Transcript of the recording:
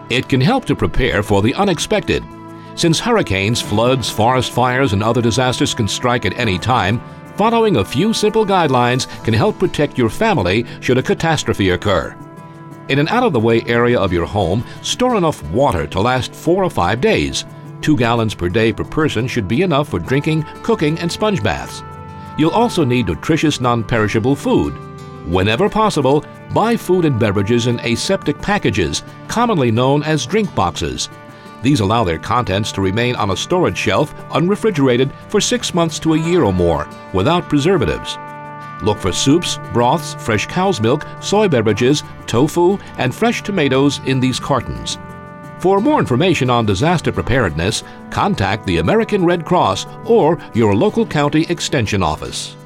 It can help to prepare for the unexpected. Since hurricanes, floods, forest fires, and other disasters can strike at any time, following a few simple guidelines can help protect your family should a catastrophe occur. In an out-of-the-way area of your home, store enough water to last 4 or 5 days. 2 gallons per day per person should be enough for drinking, cooking, and sponge baths. You'll also need nutritious, non-perishable food. Whenever possible, buy food and beverages in aseptic packages, commonly known as drink boxes. These allow their contents to remain on a storage shelf unrefrigerated for 6 months to a year or more without preservatives. Look for soups, broths, fresh cow's milk, soy beverages, tofu, and fresh tomatoes in these cartons. For more information on disaster preparedness, contact the American Red Cross or your local county extension office.